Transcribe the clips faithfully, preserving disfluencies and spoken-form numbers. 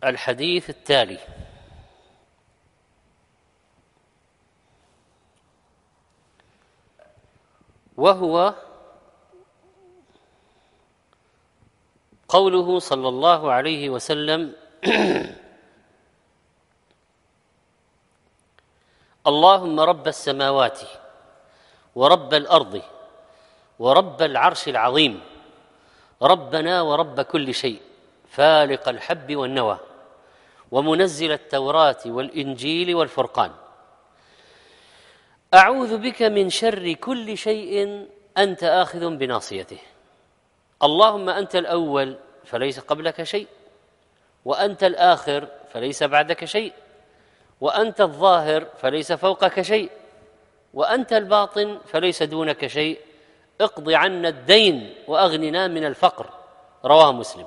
الحديث التالي وهو قوله صلى الله عليه وسلم: اللهم رب السماوات ورب الأرض ورب العرش العظيم، ربنا ورب كل شيء، فالق الحب والنوى، ومنزل التوراة والإنجيل والفرقان، أعوذ بك من شر كل شيء أنت آخذ بناصيته. اللهم أنت الأول فليس قبلك شيء، وأنت الآخر فليس بعدك شيء، وأنت الظاهر فليس فوقك شيء، وأنت الباطن فليس دونك شيء، اقض عنا الدين وأغننا من الفقر. رواه مسلم.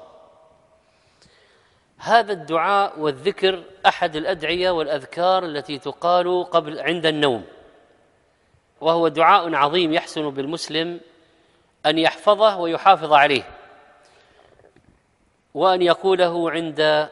هذا الدعاء والذكر أحد الأدعية والأذكار التي تقال قبل عند النوم، وهو دعاء عظيم يحسن بالمسلم أن يحفظه ويحافظ عليه، وأن يقوله عند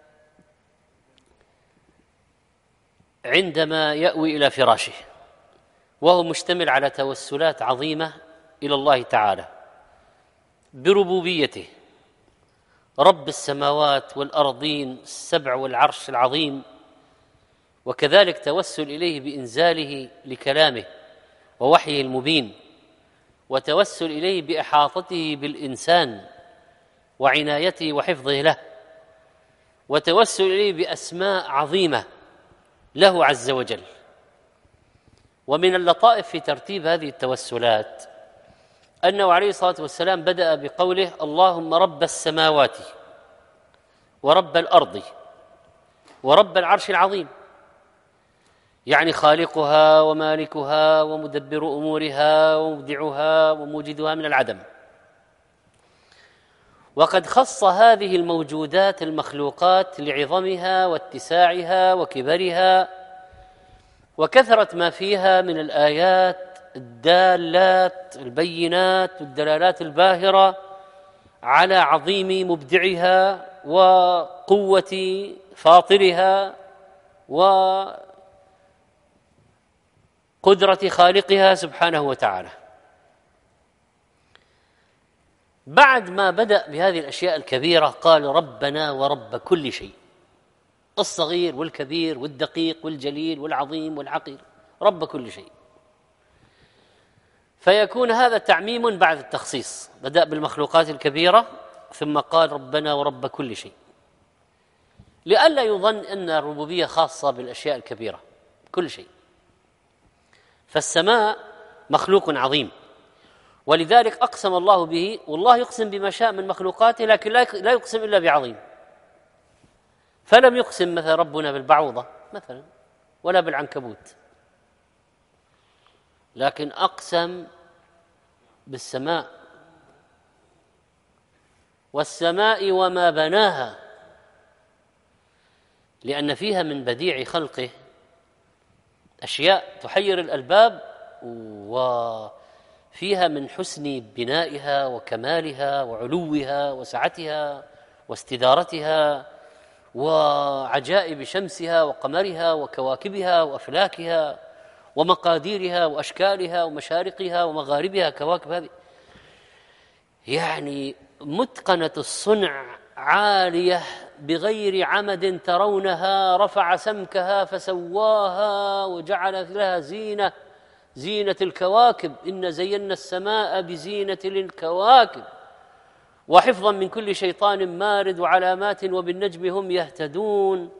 عندما يأوي إلى فراشه، وهو مشتمل على توسلات عظيمة إلى الله تعالى بربوبيته، رب السماوات والأرضين السبع والعرش العظيم، وكذلك توسل إليه بإنزاله لكلامه ووحيه المبين، وتوسل إليه بإحاطته بالإنسان وعنايته وحفظه له، وتوسل إليه بأسماء عظيمة له عز وجل. ومن اللطائف في ترتيب هذه التوسلات أنه عليه الصلاة والسلام بدأ بقوله: اللهم رب السماوات ورب الأرض ورب العرش العظيم، يعني خالقها ومالكها ومدبر أمورها ومبدعها وموجدها من العدم. وقد خص هذه الموجودات المخلوقات لعظمها واتساعها وكبرها وكثرة ما فيها من الآيات الدالات البينات والدلالات الباهرة على عظيم مبدعها وقوة فاطرها وقدرة خالقها سبحانه وتعالى. بعد ما بدأ بهذه الأشياء الكبيرة قال: ربنا ورب كل شيء، الصغير والكبير والدقيق والجليل والعظيم والعقير، رب كل شيء. فيكون هذا تعميم بعد التخصيص، بدأ بالمخلوقات الكبيرة ثم قال: ربنا ورب كل شيء، لئلا يظن أن الربوبية خاصة بالأشياء الكبيرة، كل شيء. فالسماء مخلوق عظيم، ولذلك أقسم الله به، والله يقسم بما شاء من مخلوقاته، لكن لا يقسم إلا بعظيم. فلم يقسم مثل ربنا بالبعوضة مثلا ولا بالعنكبوت، لكن أقسم بالسماء، والسماء وما بناها، لأن فيها من بديع خلقه أشياء تحير الألباب، وفيها من حسن بنائها وكمالها وعلوها وسعتها واستدارتها وعجائب شمسها وقمرها وكواكبها وأفلاكها ومقاديرها وأشكالها ومشارقها ومغاربها. كواكب هذه يعني متقنة الصنع، عالية بغير عمد ترونها، رفع سمكها فسواها وجعل لها زينة، زينة الكواكب، إن زينا السماء بزينة للكواكب، وحفظا من كل شيطان مارد، وعلامات وبالنجم هم يهتدون.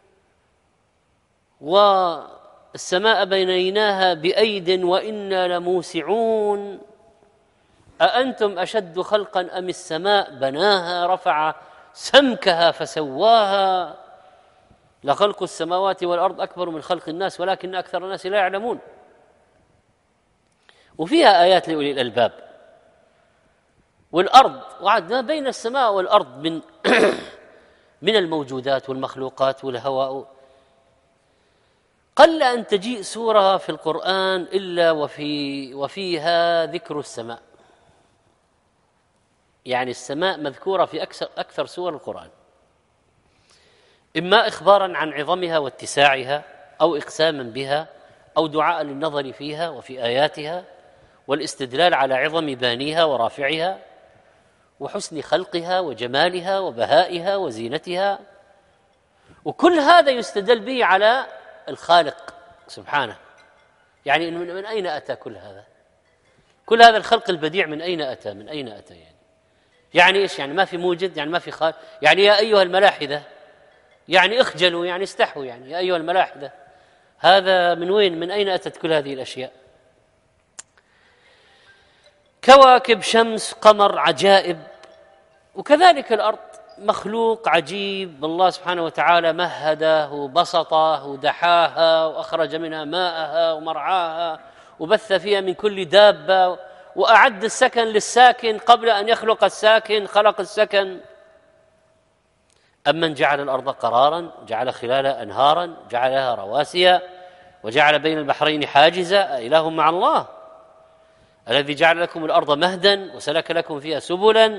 والسماء بنيناها بأيد وإنا لموسعون، أأنتم أشد خلقا أم السماء بناها رفع سمكها فسواها، لخلق السماوات والأرض أكبر من خلق الناس ولكن أكثر الناس لا يعلمون. وفيها آيات لأولي الألباب. والأرض، وعد ما بين السماء والأرض من من الموجودات والمخلوقات والهواء، قل أن تجيء سورة في القرآن إلا وفي وفيها ذكر السماء، يعني السماء مذكورة في أكثر أكثر سور القرآن. إما إخبارا عن عظمها واتساعها، أو إقساما بها، أو دعاء للنظر فيها وفي آياتها والاستدلال على عظم بانيها ورافعها وحسن خلقها وجمالها وبهائها وزينتها. وكل هذا يستدل به على الخالق سبحانه. يعني من أين أتى كل هذا؟ كل هذا الخلق البديع من أين أتى؟ من أين أتى يعني؟ يعني إيش؟ يعني ما في موجد؟ يعني ما في خالق؟ يعني يا أيها الملاحدة، يعني اخجلوا، يعني استحوا، يعني يا أيها الملاحدة، هذا من وين؟ من أين أتت كل هذه الأشياء؟ كواكب، شمس، قمر، عجائب. وكذلك الأرض مخلوق عجيب، الله سبحانه وتعالى مهده وبسطه ودحاها وأخرج منها ماءها ومرعاها وبث فيها من كل دابة، وأعد السكن للساكن قبل أن يخلق الساكن خلق السكن. أمن جعل الأرض قرارا جعل خلالها أنهارا جعل لها رواسي وجعل بين البحرين حاجزا أإله مع الله الذي جعل لكم الأرض مهدا وسلك لكم فيها سبلا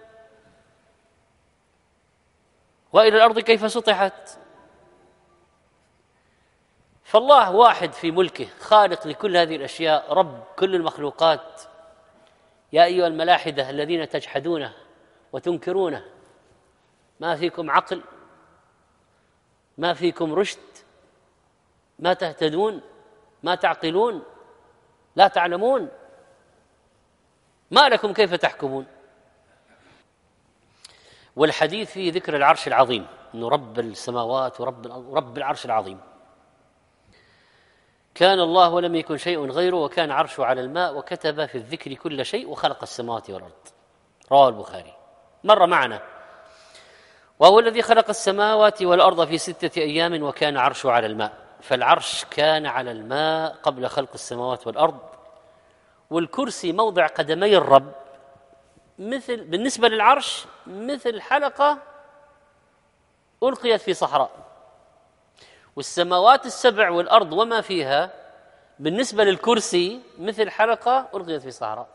وإلى الأرض كيف سطحت. فالله واحد في ملكه، خالق لكل هذه الأشياء، رب كل المخلوقات. يا أيها الملاحدة الذين تجحدونه وتنكرونه، ما فيكم عقل، ما فيكم رشد، ما تهتدون، ما تعقلون، لا تعلمون، ما لكم كيف تحكمون. والحديث فيه ذكر العرش العظيم، انه رب السماوات ورب رب العرش العظيم. كان الله ولم يكن شيء غيره وكان عرشه على الماء وكتب في الذكر كل شيء وخلق السماوات والارض. رواه البخاري. مر معنا. وهو الذي خلق السماوات والارض في سته ايام وكان عرشه على الماء. فالعرش كان على الماء قبل خلق السماوات والارض. والكرسي موضع قدمي الرب مثل بالنسبه للعرش مثل حلقه القيت في صحراء. والسماوات السبع والارض وما فيها بالنسبه للكرسي مثل حلقه القيت في صحراء.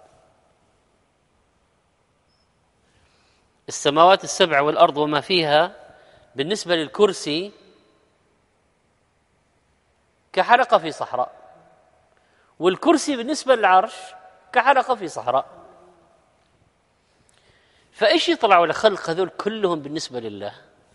السماوات السبع والارض وما فيها بالنسبه للكرسي كحلقه في صحراء، والكرسي بالنسبه للعرش كحلقه في صحراء. فايش يطلعوا لخلق هذول كلهم بالنسبه لله؟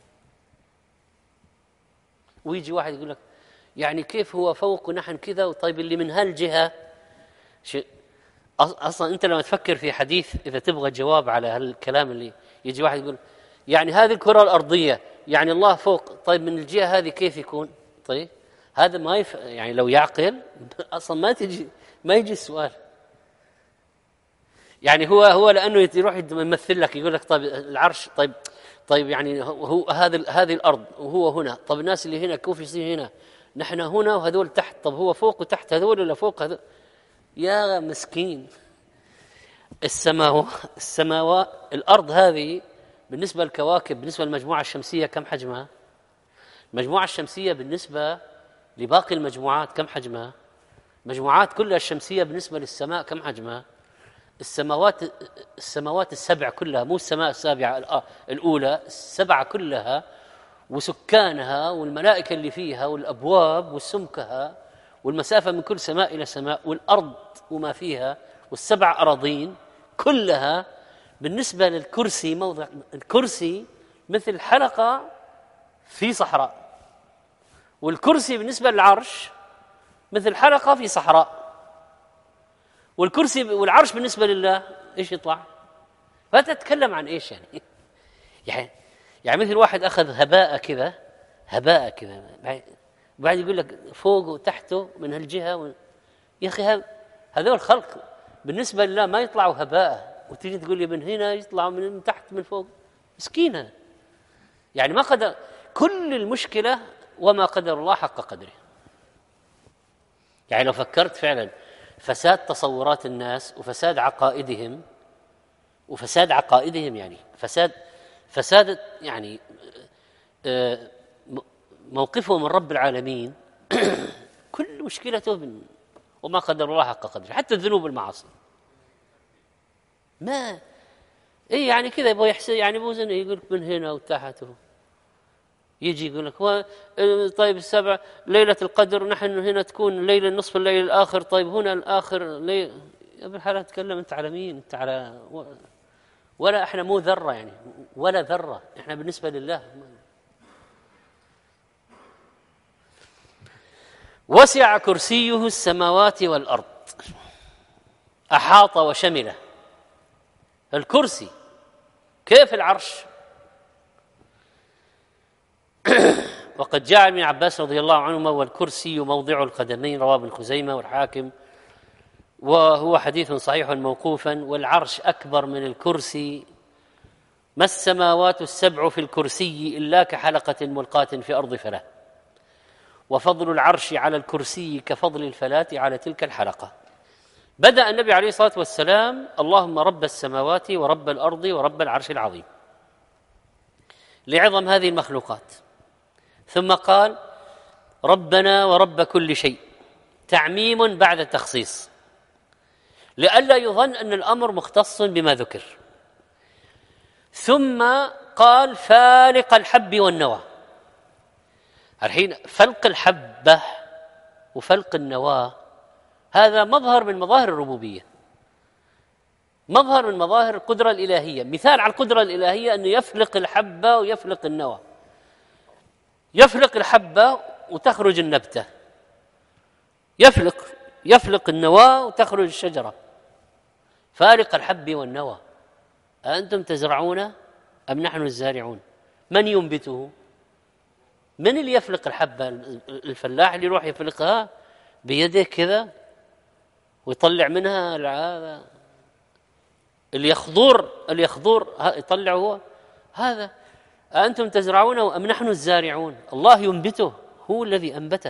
ويجي واحد يقول لك يعني كيف هو فوق ونحن كذا؟ وطيب اللي من هالجهه شيء. اصلا انت لما تفكر في حديث، اذا تبغى جواب على هالكلام اللي يجي واحد يقول يعني هذه الكره الارضيه يعني الله فوق، طيب من الجهه هذه كيف يكون؟ طيب هذا ما يف... يعني لو يعقل اصلا ما تجي ما يجي السؤال. يعني هو هو لانه يروح يمثل لك يقول لك طيب العرش، طيب طيب يعني هو هذا هذه الارض وهو هنا، طب الناس اللي هنا كيف يصير هنا؟ نحن هنا وهذول تحت، طب هو فوق وتحت هذول ولا فوق هذول؟ يا مسكين. السماوات السماوات الارض هذه بالنسبه للكواكب، بالنسبه للمجموعه الشمسيه كم حجمها؟ المجموعه الشمسيه بالنسبه لباقي المجموعات كم حجمها؟ مجموعات كلها الشمسيه بالنسبه للسماء كم حجمها؟ السماوات السماوات السبع كلها، مو السماء السابعه الاولى، السبعه كلها وسكانها والملائكه اللي فيها والابواب والسمكها والمسافه من كل سماء الى سماء، والارض وما فيها والسبع اراضين كلها بالنسبه للكرسي موضع الكرسي مثل حلقه في صحراء، والكرسي بالنسبه للعرش مثل حلقه في صحراء، والكرسي والعرش بالنسبه لله ايش يطلع؟ فتتكلم عن ايش يعني؟ يعني يعني مثل واحد اخذ هباء كذا، هباء كذا بعد يقول لك فوق وتحته من هالجهه و... يا اخي هذول خلق بالنسبه لله ما يطلعوا هباء، وتيجي تقول لي من هنا يطلعوا من تحت من فوق. مسكينه يعني ما قدر. كل المشكله وما قدر الله حق قدره. يعني لو فكرت فعلا فساد تصورات الناس وفساد عقائدهم وفساد عقائدهم يعني فساد فساد يعني موقفهم من رب العالمين كل مشكلته من وما قدر الله حق قدره. حتى الذنوب والمعاصي ما ايه يعني كذا يبغى يحسن، يعني بوزن يقول من هنا وتحته. يجي يقول لك هو طيب السبع ليلة القدر، نحن هنا تكون ليلة نصف الليل الآخر، طيب هنا الآخر ليل. يا ابن الحلال تكلم أنت على مين؟ أنت على ولا إحنا مو ذرة يعني، ولا ذرة إحنا بالنسبة لله. وسع كرسيه السماوات والأرض، أحاط وشمله. الكرسي كيف العرش؟ وقد جاء عن ابن عباس رضي الله عنهما والكرسي موضع القدمين، رواه ابن خزيمة والحاكم، وهو حديث صحيح موقوفا. والعرش أكبر من الكرسي، ما السماوات السبع في الكرسي إلا كحلقة ملقاة في أرض فلاة، وفضل العرش على الكرسي كفضل الفلاة على تلك الحلقة. بدأ النبي عليه الصلاة والسلام: اللهم رب السماوات ورب الأرض ورب العرش العظيم، لعظم هذه المخلوقات. ثم قال: ربنا ورب كل شيء، تعميم بعد تخصيص، لئلا يظن أن الأمر مختص بما ذكر. ثم قال: فالق الحب والنوى. الحين فلق الحبة وفلق النواة هذا مظهر من مظاهر الربوبية، مظهر من مظاهر القدرة الإلهية. مثال على القدرة الإلهية أنه يفلق الحبة ويفلق النوى. يفلق الحبة وتخرج النبتة، يفلق يفلق النواة وتخرج الشجرة. فالق الحب والنوى، أأنتم تزرعون أم نحن الزارعون؟ من ينبته؟ من اللي يفلق الحبة؟ الفلاح اللي يروح يفلقها بيده كذا ويطلع منها هذا اللي يخضر اللي يخضر يطلع هو هذا. أأنتم تزرعونه أم نحن الزارعون؟ الله ينبته، هو الذي أنبته.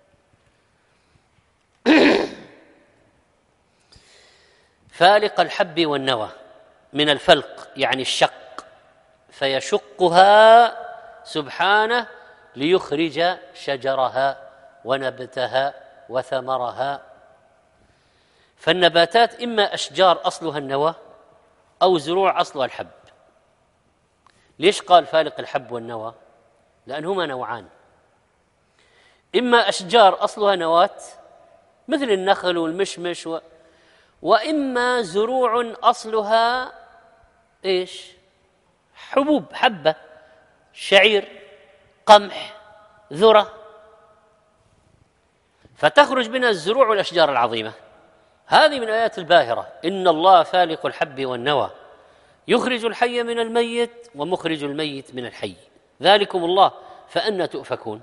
فالق الحب والنوى، من الفلق يعني الشق، فيشقها سبحانه ليخرج شجرها ونبتها وثمرها. فالنباتات إما أشجار أصلها النوى أو زروع أصلها الحب. ليش قال فالق الحب والنوى؟ لأنهما نوعان، إما أشجار أصلها نواة مثل النخل والمشمش و... وإما زروع أصلها إيش؟ حبوب، حبة، شعير، قمح، ذرة، فتخرج منها الزروع والأشجار العظيمة. هذه من آيات الباهرة: إن الله فالق الحب والنوى يخرج الحي من الميت ومخرج الميت من الحي، ذلكم الله فأنى تؤفكون.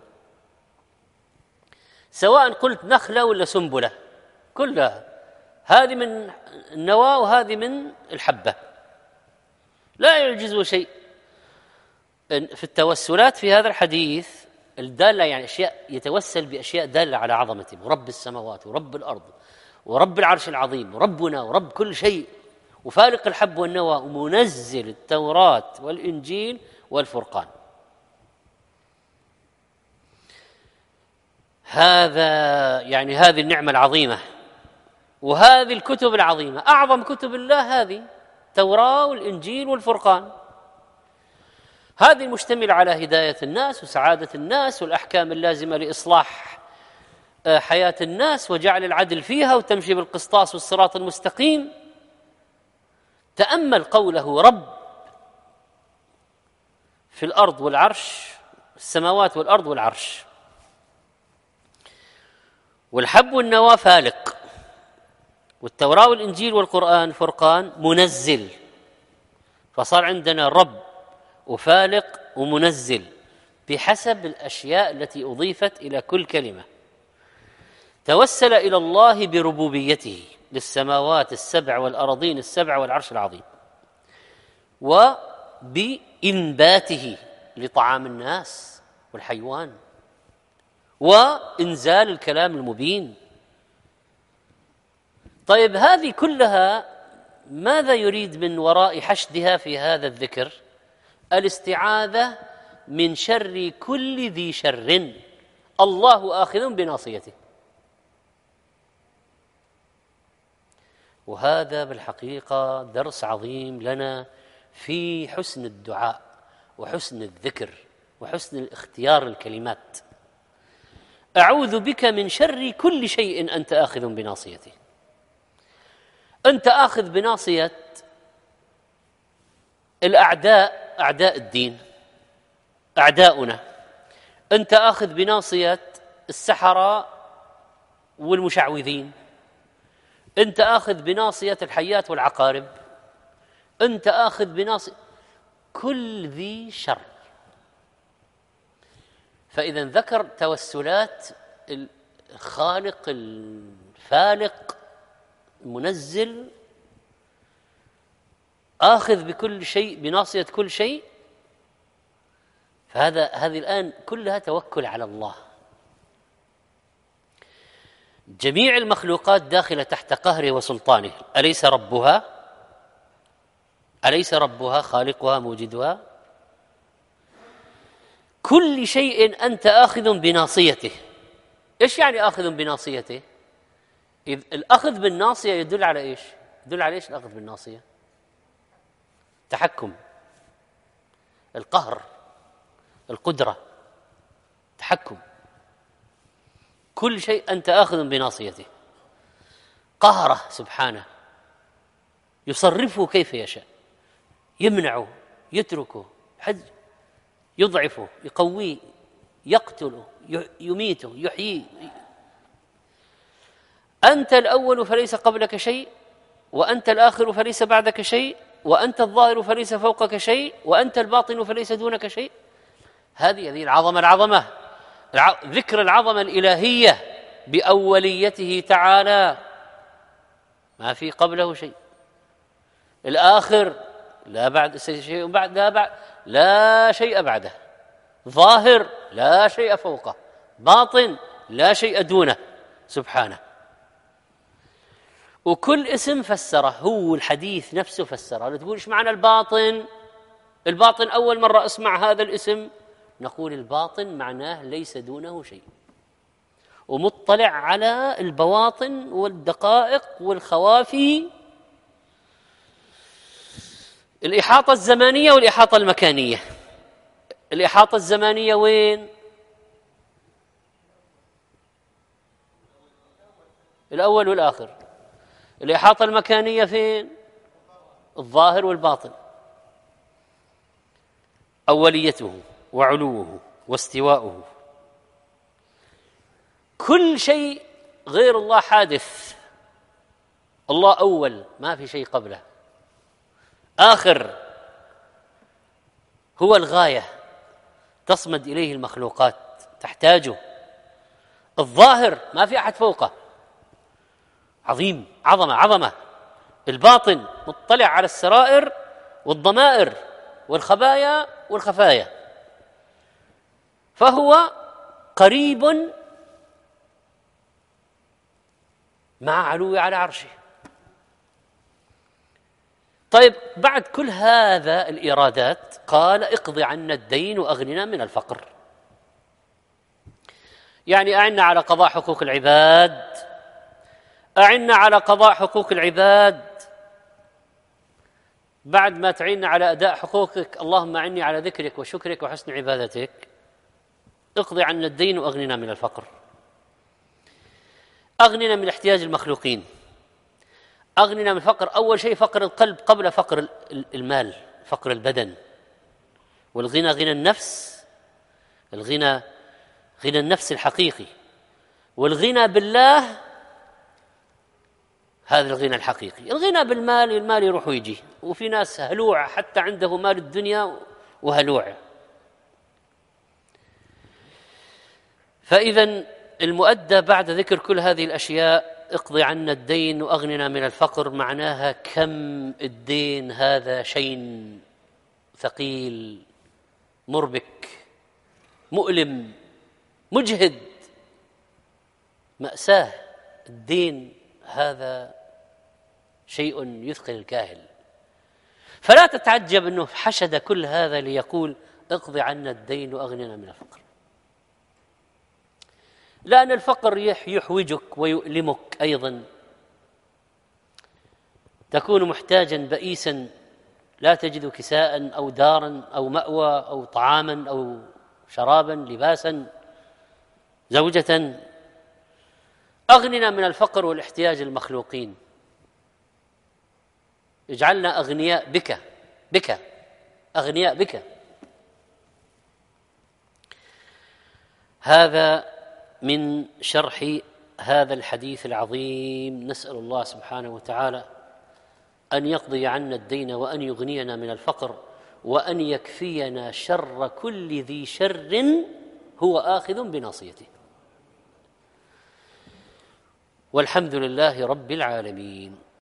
سواء قلت نخلة ولا سنبلة، كلها هذه من النوى وهذه من الحبة، لا يعجزه شيء. في التوسلات في هذا الحديث الدالة يعني أشياء يتوسل بأشياء دالة على عظمته، ورب السماوات ورب الأرض ورب العرش العظيم وربنا ورب كل شيء وفالق الحب والنوى ومنزل التوراة والإنجيل والفرقان. هذا يعني هذه النعمة العظيمة وهذه الكتب العظيمة. أعظم كتب الله هذه التوراة والإنجيل والفرقان، هذه مشتملة على هداية الناس وسعادة الناس والأحكام اللازمة لإصلاح حياة الناس وجعل العدل فيها وتمشي بالقسطاس والصراط المستقيم. تأمل قوله رب في الأرض والعرش، السماوات والأرض والعرش، والحب والنوى فالق، والتوراة والإنجيل والقرآن فرقان منزل. فصار عندنا رب وفالق ومنزل بحسب الأشياء التي أضيفت إلى كل كلمة. توسل إلى الله بربوبيته للسماوات السبع والأراضين السبع والعرش العظيم، وبإنباته لطعام الناس والحيوان، وإنزال الكلام المبين. طيب هذه كلها ماذا يريد من وراء حشدها في هذا الذكر؟ الاستعاذة من شر كل ذي شر الله آخذ بناصيته. وهذا بالحقيقة درس عظيم لنا في حسن الدعاء وحسن الذكر وحسن اختيار الكلمات. أعوذ بك من شر كل شيء أنت آخذ بناصيته. أنت آخذ بناصية الأعداء، أعداء الدين، أعداؤنا. أنت آخذ بناصية السحرة والمشعوذين. أنت آخذ بناصية الحيات والعقارب. أنت آخذ بناصية كل ذي شر. فإذا ذكر توسلات الخالق الفالق المنزل آخذ بكل شيء، بناصية كل شيء، فهذا هذه الآن كلها توكل على الله. جميع المخلوقات داخلة تحت قهره وسلطانه. أليس ربها؟ أليس ربها خالقها موجدها؟ كل شيء أنت آخذ بناصيته. إيش يعني آخذ بناصيته؟ إذ الأخذ بالناصية يدل على إيش؟ يدل على إيش الأخذ بالناصية؟ تحكم، القهر، القدرة، تحكم. كل شيء أنت آخذ بناصيته. قهره سبحانه، يصرفه كيف يشاء، يمنعه، يتركه، يضعفه، يقويه، يقتله، يميته، يحييه. أنت الأول فليس قبلك شيء، وأنت الآخر فليس بعدك شيء، وأنت الظاهر فليس فوقك شيء، وأنت الباطن فليس دونك شيء. هذه هذه العظمة العظمة ذكر العظمة الإلهية بأوليته تعالى، ما في قبله شيء. الآخر لا بعد شيء بعد لا بعد لا شيء بعده، ظاهر لا شيء فوقه، باطن لا شيء دونه سبحانه. وكل اسم فسره، هو الحديث نفسه فسره. لا تقول ايش معنى الباطن؟ الباطن أول مرة أسمع هذا الاسم. نقول الباطن معناه ليس دونه شيء، ومطلع على البواطن والدقائق والخوافي، الإحاطة الزمانية والإحاطة المكانية. الإحاطة الزمانية وين؟ الأول والآخر. الإحاطة المكانية فين؟ الظاهر والباطن. أوليته وعلوه واستواؤه. كل شيء غير الله حادث. الله أول، ما في شيء قبله. آخر، هو الغاية تصمد إليه المخلوقات، تحتاجه. الظاهر ما في أحد فوقه، عظيم، عظمة عظمة. الباطن مطلع على السرائر والضمائر والخبايا والخفايا، فهو قريب مع علو على عرشه. طيب، بعد كل هذا الإرادات قال اقض عنا الدين وأغننا من الفقر. يعني أعنا على قضاء حقوق العباد، أعنا على قضاء حقوق العباد. بعد ما تعيننا على أداء حقوقك، اللهم أعني على ذكرك وشكرك وحسن عبادتك. اقض عنا الدين وأغننا من الفقر. أغننا من احتياج المخلوقين، أغننا من فقر. أول شيء فقر القلب قبل فقر المال، فقر البدن. والغنى غنى النفس، الغنى غنى النفس الحقيقي. والغنى بالله هذا الغنى الحقيقي. الغنى بالمال، المال يروح ويجي، وفي ناس هلوع حتى عنده مال الدنيا وهلوع. فإذا المؤدى بعد ذكر كل هذه الأشياء اقضي عنا الدين وأغننا من الفقر، معناها كم الدين هذا شيء ثقيل، مربك، مؤلم، مجهد، مأساة. الدين هذا شيء يثقل الكاهل. فلا تتعجب أنه حشد كل هذا ليقول اقضي عنا الدين وأغننا من الفقر، لأن الفقر يحوجك ويؤلمك أيضا. تكون محتاجا بئيسا، لا تجد كساء أو دارا أو مأوى أو طعاما أو شرابا، لباسا، زوجة. أغننا من الفقر والاحتياج المخلوقين، اجعلنا أغنياء بك بك أغنياء بك. هذا من شرح هذا الحديث العظيم. نسأل الله سبحانه وتعالى أن يقضي عنا الدين وأن يغنينا من الفقر وأن يكفينا شر كل ذي شر هو آخذ بناصيته. والحمد لله رب العالمين.